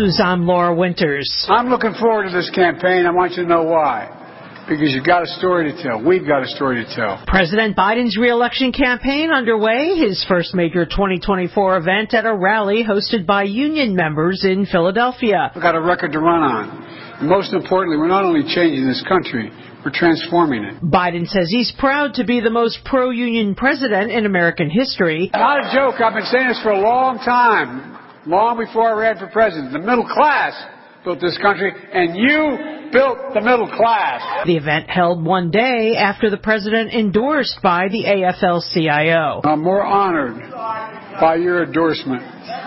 News, I'm Laura Winters. I'm looking forward to this campaign. I want you to know why. Because you've got a story to tell. We've got a story to tell. President Biden's re-election campaign underway. His first major 2024 event at a rally hosted by union members in Philadelphia. We've got a record to run on. And most importantly, we're not only changing this country, we're transforming it. Biden says he's proud to be the most pro-union president in American history. Not a joke. I've been saying this for a long time. Long before I ran for president. The middle class built this country, and you built the middle class. The event held one day after the president endorsed by the AFL-CIO. I'm more honored by your endorsement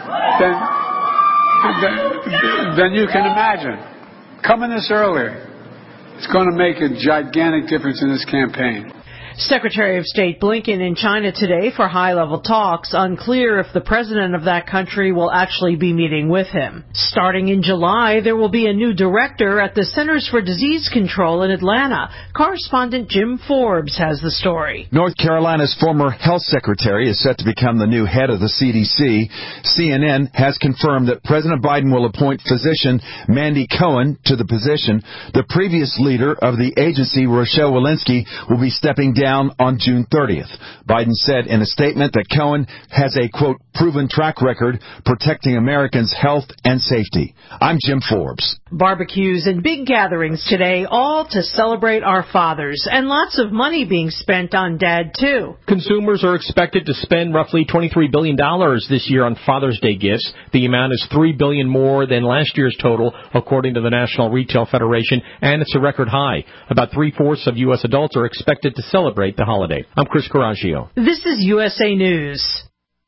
than you can imagine. Coming this early, it's going to make a gigantic difference in this campaign. Secretary of State Blinken in China today for high-level talks. Unclear if the president of that country will actually be meeting with him. Starting in July, there will be a new director at the Centers for Disease Control in Atlanta. Correspondent Jim Forbes has the story. North Carolina's former health secretary is set to become the new head of the CDC. CNN has confirmed that President Biden will appoint physician Mandy Cohen to the position. The previous leader of the agency, Rochelle Walensky, will be stepping down on June 30th. Biden said in a statement that Cohen has a, quote, proven track record protecting Americans' health and safety. I'm Jim Forbes. Barbecues and big gatherings today, all to celebrate our fathers, and lots of money being spent on Dad, too. Consumers are expected to spend roughly $23 billion this year on Father's Day gifts. The amount is $3 billion more than last year's total, according to the National Retail Federation, and it's a record high. About 3/4 of U.S. adults are expected to celebrate the holiday. I'm Chris Coraggio. This is USA News.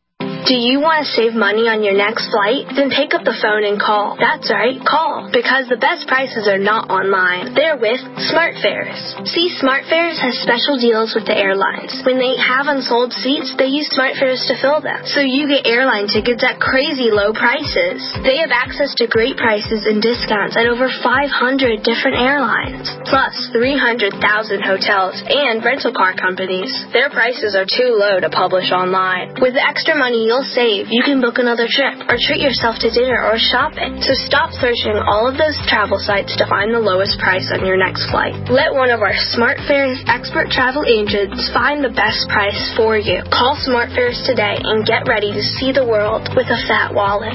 Do you want to save money on your next flight? Then pick up the phone and call. That's right, call. Because the best prices are not online. They're with SmartFares. See, SmartFares has special deals with the airlines. When they have unsold seats, they use SmartFares to fill them. So you get airline tickets at crazy low prices. They have access to great prices and discounts at over 500 different airlines. Plus 300,000 hotels and rental car companies. Their prices are too low to publish online. With the extra money you'll save, you can book another trip or treat yourself to dinner or shopping. So stop searching all of those travel sites to find the lowest price on your next flight. Let one of our SmartFares expert travel agents find the best price for you. Call SmartFares today and get ready to see the world with a fat wallet.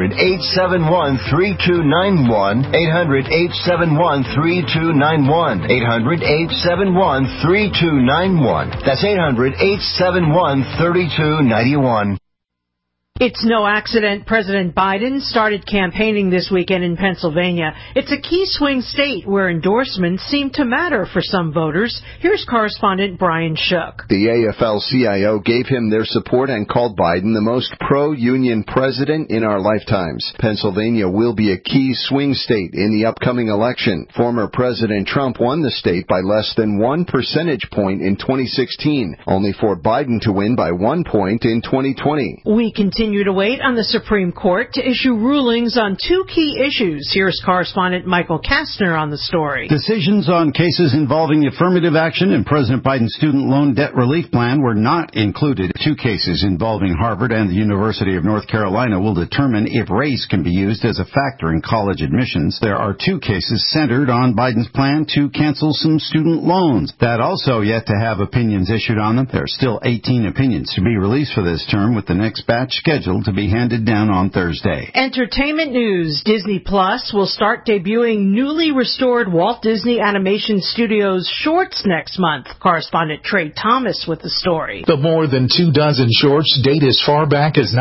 800-871-3291. 800-871-3291. 800-871-3291. That's 800-871-3291. It's no accident President Biden started campaigning this weekend in Pennsylvania. It's a key swing state where endorsements seem to matter for some voters. Here's correspondent Brian Shook. The AFL-CIO gave him their support and called Biden the most pro-union president in our lifetimes. Pennsylvania will be a key swing state in the upcoming election. Former President Trump won the state by less than 1 percentage point in 2016, only for Biden to win by 1 point in 2020. We continue to wait on the Supreme Court to issue rulings on two key issues. Here's correspondent Michael Kastner on the story. Decisions on cases involving affirmative action and President Biden's student loan debt relief plan were not included. Two cases involving Harvard and the University of North Carolina will determine if race can be used as a factor in college admissions. There are two cases centered on Biden's plan to cancel some student loans that also yet to have opinions issued on them. There are still 18 opinions to be released for this term, with the next batch scheduled to be handed down on Thursday. Entertainment news. Disney Plus will start debuting newly restored Walt Disney Animation Studios shorts next month. Correspondent Trey Thomas with the story. The more than 24 shorts date as far back as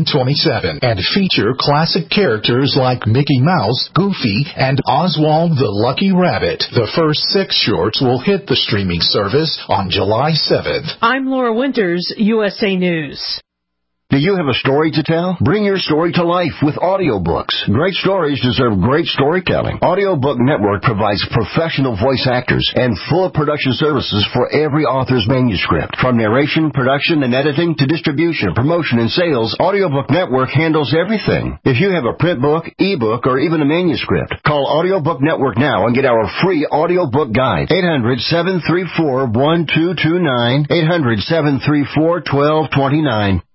1927 and feature classic characters like Mickey Mouse, Goofy, and Oswald the Lucky Rabbit. The first 6 shorts will hit the streaming service on July 7th. I'm Laura Winters, USA News. Do you have a story to tell? Bring your story to life with audiobooks. Great stories deserve great storytelling. Audiobook Network provides professional voice actors and full production services for every author's manuscript. From narration, production, and editing to distribution, promotion, and sales, Audiobook Network handles everything. If you have a print book, ebook, or even a manuscript, call Audiobook Network now and get our free audiobook guide. 800-734-1229. 800-734-1229.